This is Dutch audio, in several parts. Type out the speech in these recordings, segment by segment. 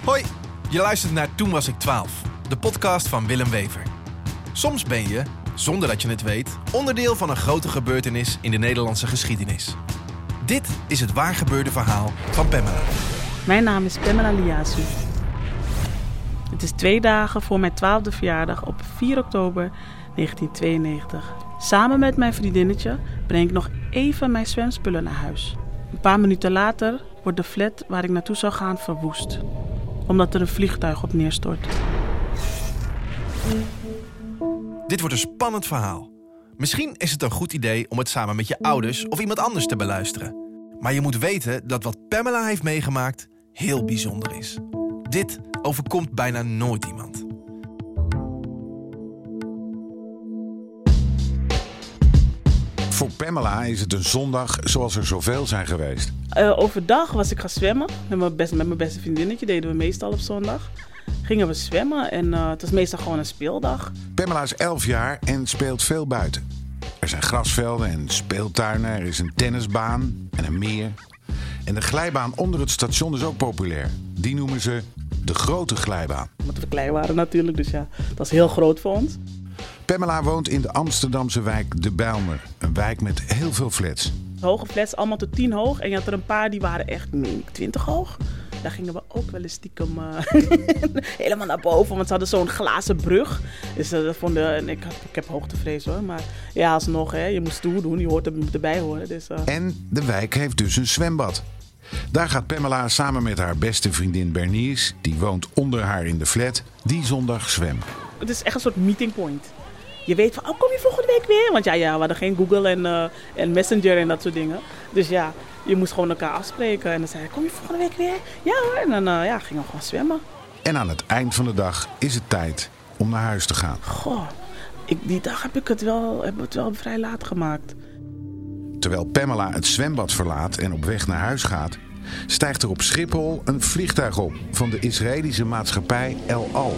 Hoi, je luistert naar Toen was ik 12, de podcast van Willem Wever. Soms ben je, zonder dat je het weet, onderdeel van een grote gebeurtenis in de Nederlandse geschiedenis. Dit is het waargebeurde verhaal van Pamela. Mijn naam is Pamela Liasu. Het is 2 dagen voor mijn 12e verjaardag op 4 oktober 1992. Samen met mijn vriendinnetje breng ik nog even mijn zwemspullen naar huis. Een paar minuten later wordt de flat waar ik naartoe zou gaan verwoest, omdat er een vliegtuig op neerstort. Dit wordt een spannend verhaal. Misschien is het een goed idee om het samen met je ouders of iemand anders te beluisteren. Maar je moet weten dat wat Pamela heeft meegemaakt heel bijzonder is. Dit overkomt bijna nooit iemand. Voor Pamela is het een zondag zoals er zoveel zijn geweest. Overdag was ik gaan zwemmen. Met mijn beste vriendinnetje deden we meestal op zondag. Gingen we zwemmen en het was meestal gewoon een speeldag. Pamela is 11 jaar en speelt veel buiten. Er zijn grasvelden en speeltuinen, er is een tennisbaan en een meer. En de glijbaan onder het station is ook populair. Die noemen ze de grote glijbaan. Omdat we klein waren natuurlijk, dus ja, dat is heel groot voor ons. Pamela woont in de Amsterdamse wijk De Bijlmer. Een wijk met heel veel flats. Hoge flats, allemaal tot 10 hoog. En je had er een paar die waren echt 20 hoog. Daar gingen we ook wel eens stiekem helemaal naar boven. Want ze hadden zo'n glazen brug. Dus ik heb hoogtevrees hoor. Maar ja, alsnog, hè, je moet stoer doen. Je hoort erbij horen. Dus, En de wijk heeft dus een zwembad. Daar gaat Pamela samen met haar beste vriendin Bernice, die woont onder haar in de flat, die zondag zwemmen. Het is echt een soort meeting point. Je weet van, kom je volgende week weer? Want ja, we hadden geen Google en Messenger en dat soort dingen. Dus ja, je moest gewoon elkaar afspreken. En dan zei hij, kom je volgende week weer? Ja hoor. En dan gingen we gewoon zwemmen. En aan het eind van de dag is het tijd om naar huis te gaan. Goh, die dag heb ik het wel vrij laat gemaakt. Terwijl Pamela het zwembad verlaat en op weg naar huis gaat, stijgt er op Schiphol een vliegtuig op van de Israëlische maatschappij El Al.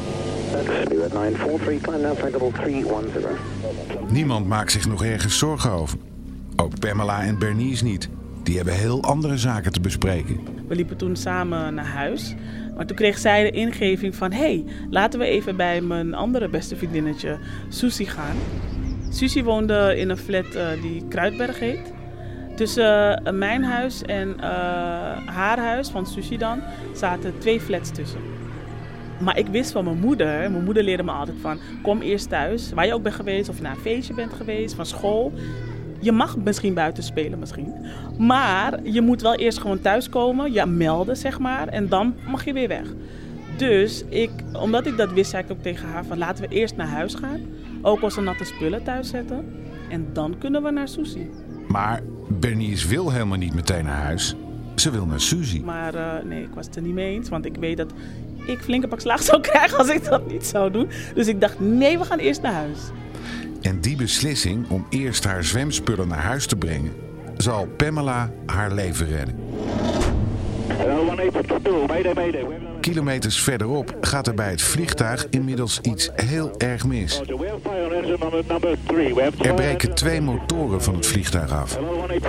Niemand maakt zich nog ergens zorgen over. Ook Pamela en Bernice niet. Die hebben heel andere zaken te bespreken. We liepen toen samen naar huis. Maar toen kreeg zij de ingeving van, hey, laten we even bij mijn andere beste vriendinnetje Susie gaan. Susie woonde in een flat die Kruidberg heet. Tussen mijn huis en haar huis, van Susie dan, zaten 2 flats tussen. Maar ik wist van mijn moeder leerde me altijd van, kom eerst thuis, waar je ook bent geweest, of je naar een feestje bent geweest, van school. Je mag misschien buiten spelen maar je moet wel eerst gewoon thuiskomen, je melden zeg maar, en dan mag je weer weg. Dus omdat ik dat wist, zei ik ook tegen haar van, laten we eerst naar huis gaan, ook als we natte spullen thuis zetten, en dan kunnen we naar Susie. Maar Bernice wil helemaal niet meteen naar huis. Ze wil naar Susie. Maar nee, ik was het er niet mee eens. Want ik weet dat ik flinke pak slaag zou krijgen als ik dat niet zou doen. Dus ik dacht, nee, we gaan eerst naar huis. En die beslissing om eerst haar zwemspullen naar huis te brengen, zal Pamela haar leven redden. Kilometers verderop gaat er bij het vliegtuig inmiddels iets heel erg mis. Er breken 2 motoren van het vliegtuig af.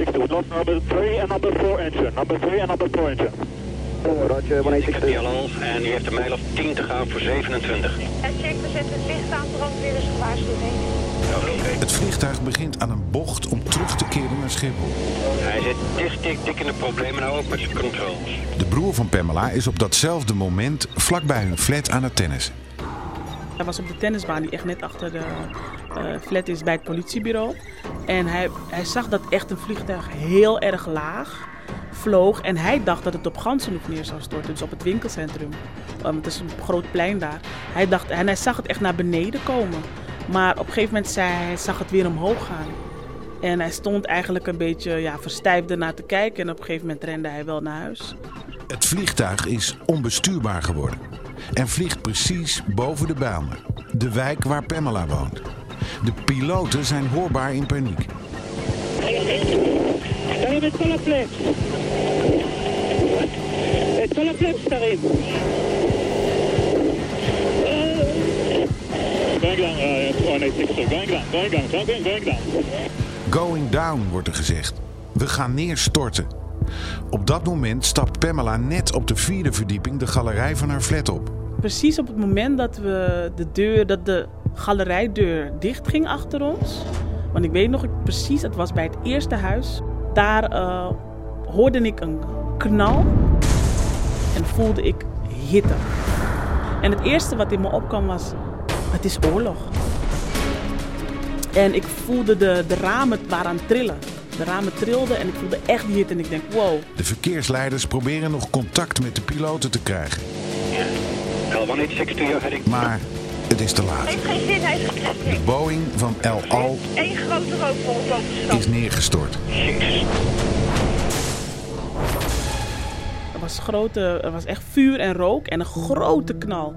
En u heeft een mijl of 10 te gaan voor 27. En check, we zetten het licht aan, brandweer is gewaarschuwing. Het vliegtuig begint aan een bocht om terug te keren naar Schiphol. Hij zit dik in de problemen, nou ook met zijn controls. De broer van Pamela is op datzelfde moment vlakbij hun flat aan het tennissen. Hij was op de tennisbaan die echt net achter de flat is bij het politiebureau. En hij zag dat echt een vliegtuig heel erg laag vloog. En hij dacht dat het op Gansenhoef neer zou storten, dus op het winkelcentrum. Het is een groot plein daar. Hij zag het echt naar beneden komen. Maar op een gegeven moment zag het weer omhoog gaan. En hij stond eigenlijk een beetje verstijfd ernaar te kijken. En op een gegeven moment rende hij wel naar huis. Het vliegtuig is onbestuurbaar geworden. En vliegt precies boven de Bijlmer. De wijk waar Pamela woont. De piloten zijn hoorbaar in paniek. Going down, wordt er gezegd. We gaan neerstorten. Op dat moment stapt Pamela net op de 4e verdieping de galerij van haar flat op. Precies op het moment dat de galerijdeur dicht ging achter ons. Want ik weet nog precies, het was bij het eerste huis. Daar hoorde ik een knal en voelde ik hitte. En het eerste wat in me opkwam was, het is oorlog. En ik voelde de ramen waaraan trillen. De ramen trilden en ik voelde echt die hitte en ik denk, wow. De verkeersleiders proberen nog contact met de piloten te krijgen. Maar het is te laat. Heeft geen zin, hij is gestrest. De Boeing van El Al Eén grote rookbol boven de stad. is neergestort. Er was echt vuur en rook en een grote knal.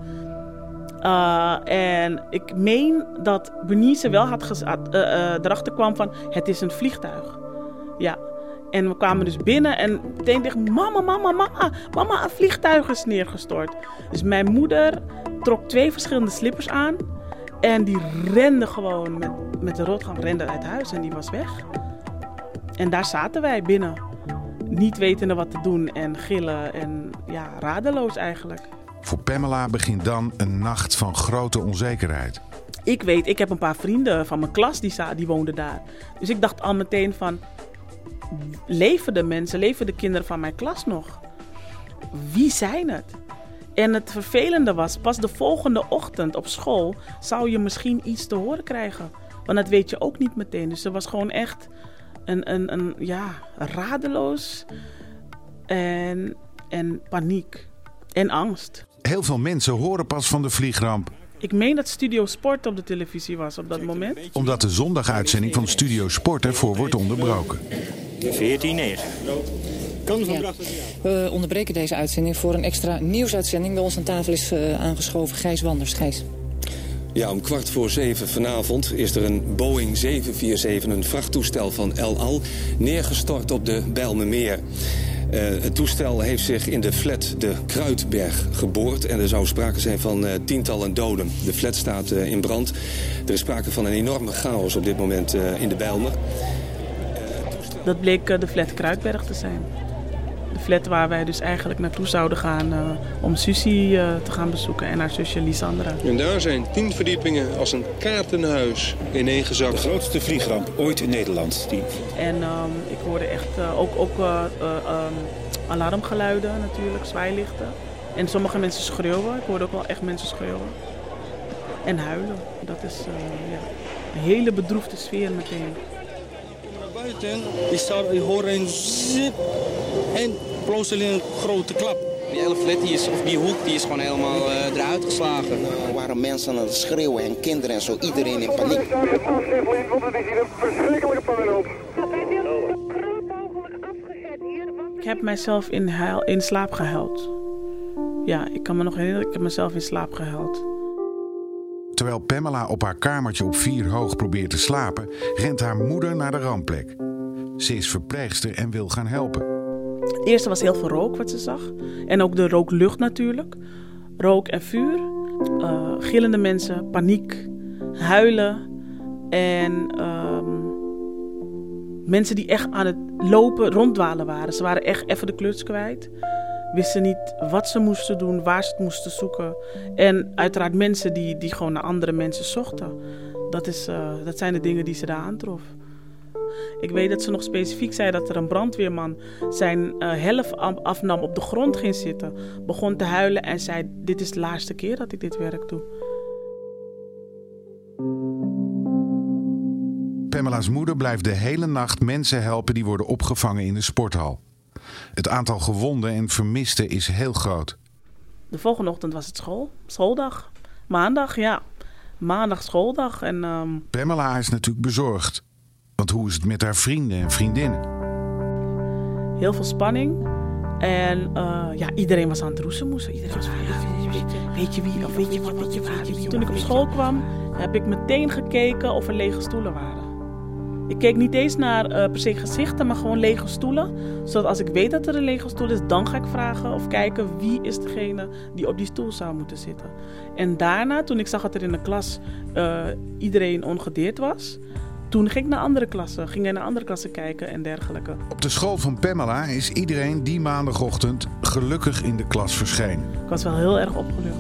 En ik meen dat Bernice wel erachter kwam van, het is een vliegtuig. Ja. En we kwamen dus binnen en meteen dacht mama, een vliegtuig is neergestort. Dus mijn moeder trok 2 verschillende slippers aan. En die rende gewoon met de rotgang uit huis en die was weg. En daar zaten wij binnen. Niet wetende wat te doen en gillen en ja, radeloos eigenlijk. Voor Pamela begint dan een nacht van grote onzekerheid. Ik heb een paar vrienden van mijn klas die woonden daar. Dus ik dacht al meteen van, leven de kinderen van mijn klas nog? Wie zijn het? En het vervelende was, pas de volgende ochtend op school zou je misschien iets te horen krijgen. Want dat weet je ook niet meteen. Dus er was gewoon echt een radeloos en paniek en angst. Heel veel mensen horen pas van de vliegramp. Ik meen dat Studio Sport op de televisie was op dat moment. Omdat de zondaguitzending van Studio Sport ervoor wordt onderbroken. 14-9. We onderbreken deze uitzending voor een extra nieuwsuitzending. Bij ons aan tafel is aangeschoven Gijs Wanders. Gijs. Ja, om 6:15 vanavond is er een Boeing 747, een vrachttoestel van El Al, neergestort op de Bijlmermeer. Het toestel heeft zich in de flat de Kruidberg geboord en er zou sprake zijn van tientallen doden. De flat staat in brand. Er is sprake van een enorme chaos op dit moment in de Bijlmer. Dat bleek de flat Kruidberg te zijn. De flat waar wij dus eigenlijk naartoe zouden gaan om Susie te gaan bezoeken en haar zusje Lisandra. En daar zijn 10 verdiepingen als een kaartenhuis ineengezakt. De grootste vliegramp ooit in Nederland. En ik hoorde echt ook alarmgeluiden natuurlijk, zwaailichten. En sommige mensen schreeuwen. Ik hoorde ook wel echt mensen schreeuwen. En huilen. Dat is een hele bedroefde sfeer meteen. Buiten, ik hoor een zip en plotseling een grote klap. Die hele flat, die hoek, die is gewoon helemaal eruit geslagen. Er waren mensen aan het schreeuwen en kinderen en zo, iedereen in paniek. Ik heb mijzelf in slaap gehuild. Ja, ik kan me nog herinneren, ik heb mezelf in slaap gehuild. Terwijl Pamela op haar kamertje op 4 hoog probeert te slapen, rent haar moeder naar de rampplek. Ze is verpleegster en wil gaan helpen. Het eerste was heel veel rook wat ze zag. En ook de rooklucht natuurlijk. Rook en vuur. Gillende mensen, paniek, huilen. En mensen die echt aan het lopen, ronddwalen waren. Ze waren echt even de kluts kwijt. Wisten niet wat ze moesten doen, waar ze het moesten zoeken. En uiteraard mensen die gewoon naar andere mensen zochten. Dat zijn de dingen die ze daar aantrof. Ik weet dat ze nog specifiek zei dat er een brandweerman zijn helft afnam, op de grond ging zitten. Begon te huilen en zei, dit is de laatste keer dat ik dit werk doe. Pamela's moeder blijft de hele nacht mensen helpen die worden opgevangen in de sporthal. Het aantal gewonden en vermisten is heel groot. De volgende ochtend was het schooldag. Maandag, ja. Maandag schooldag. En, Pamela is natuurlijk bezorgd. Want hoe is het met haar vrienden en vriendinnen? Heel veel spanning. En iedereen was aan het roezemoesen. Iedereen was van, weet je wie of weet je wat, weet je waar. Toen ik op school kwam, heb ik meteen gekeken of er lege stoelen waren. Ik keek niet eens naar per se gezichten, maar gewoon lege stoelen. Zodat als ik weet dat er een lege stoel is, dan ga ik vragen of kijken wie is degene die op die stoel zou moeten zitten. En daarna, toen ik zag dat er in de klas iedereen ongedeerd was, toen ging ik naar andere klassen kijken en dergelijke. Op de school van Pamela is iedereen die maandagochtend gelukkig in de klas verscheen. Ik was wel heel erg opgelucht.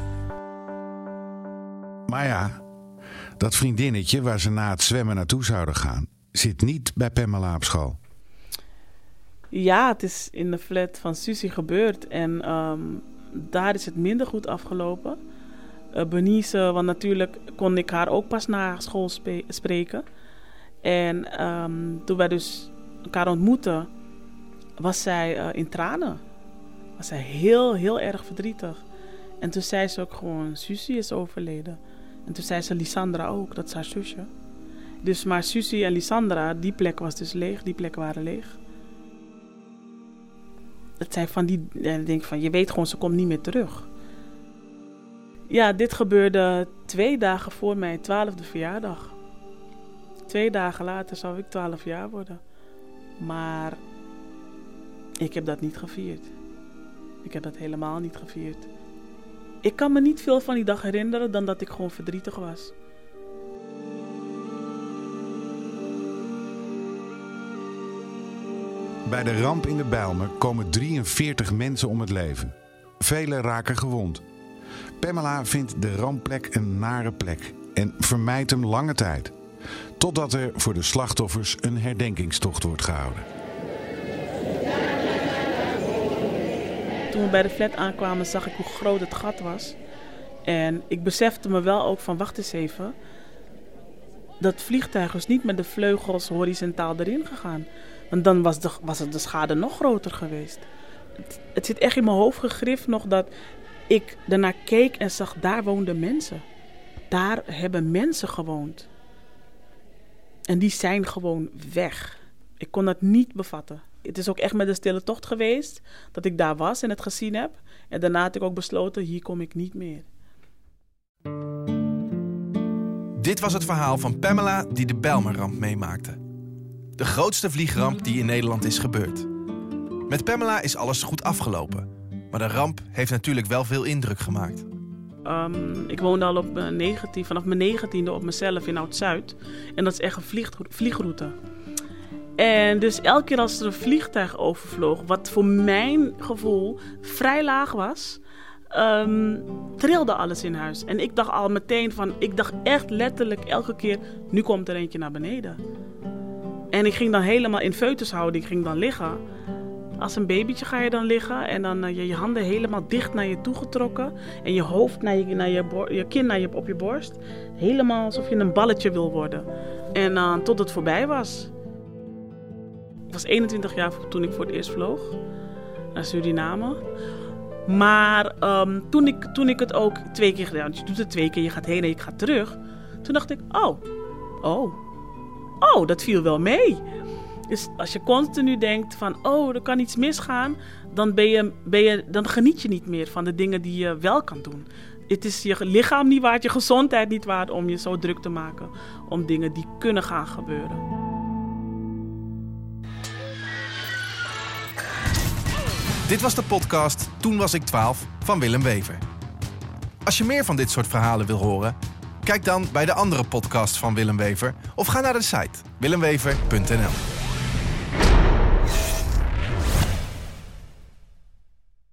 Maar ja, dat vriendinnetje waar ze na het zwemmen naartoe zouden gaan, zit niet bij Pamela op school. Ja, het is in de flat van Susie gebeurd en daar is het minder goed afgelopen. Bernice, want natuurlijk kon ik haar ook pas na school spreken. En toen wij dus elkaar ontmoetten, was zij in tranen. Was zij heel, heel erg verdrietig. En toen zei ze ook gewoon, Susie is overleden. En toen zei ze Lisandra ook, dat is haar zusje. Dus maar Susie en Lisandra, die plek was dus leeg, die plekken waren leeg. Dat zijn van die, ik denk van, je weet gewoon, ze komt niet meer terug. Ja, dit gebeurde 2 dagen voor mijn 12e verjaardag. 2 dagen later zou ik 12 jaar worden. Maar ik heb dat niet gevierd. Ik heb dat helemaal niet gevierd. Ik kan me niet veel van die dag herinneren dan dat ik gewoon verdrietig was. Bij de ramp in de Bijlmer komen 43 mensen om het leven. Velen raken gewond. Pamela vindt de rampplek een nare plek en vermijdt hem lange tijd. Totdat er voor de slachtoffers een herdenkingstocht wordt gehouden. Toen we bij de flat aankwamen zag ik hoe groot het gat was. En ik besefte me wel ook van, wacht eens even. Dat vliegtuig is niet met de vleugels horizontaal erin gegaan. Want dan was de schade nog groter geweest. Het zit echt in mijn hoofd gegrift nog dat ik daarnaar keek en zag, daar woonden mensen. Daar hebben mensen gewoond. En die zijn gewoon weg. Ik kon dat niet bevatten. Het is ook echt met een stille tocht geweest dat ik daar was en het gezien heb. En daarna had ik ook besloten, hier kom ik niet meer. Dit was het verhaal van Pamela die de Bijlmerramp meemaakte. De grootste vliegramp die in Nederland is gebeurd. Met Pamela is alles goed afgelopen. Maar de ramp heeft natuurlijk wel veel indruk gemaakt. Ik woonde al vanaf mijn 19e op mezelf in Oud-Zuid. En dat is echt een vliegroute. En dus elke keer als er een vliegtuig overvloog, wat voor mijn gevoel vrij laag was, trilde alles in huis. En ik dacht al meteen ik dacht echt letterlijk elke keer, nu komt er eentje naar beneden. En ik ging dan helemaal in foetushouding, ging dan liggen. Als een babytje ga je dan liggen en dan je handen helemaal dicht naar je toe getrokken. En je hoofd naar je kin op je borst. Helemaal alsof je een balletje wil worden. En tot het voorbij was. Ik was 21 jaar toen ik voor het eerst vloog naar Suriname. Maar toen ik het ook 2 keer gedaan, je doet het 2 keer, je gaat heen en je gaat terug. Toen dacht ik, dat viel wel mee. Dus als je continu denkt van, er kan iets misgaan, dan geniet je niet meer van de dingen die je wel kan doen. Het is je lichaam niet waard, je gezondheid niet waard om je zo druk te maken om dingen die kunnen gaan gebeuren. Dit was de podcast Toen was ik 12 van Willem Wever. Als je meer van dit soort verhalen wil horen, kijk dan bij de andere podcast van Willem Wever of ga naar de site willemwever.nl.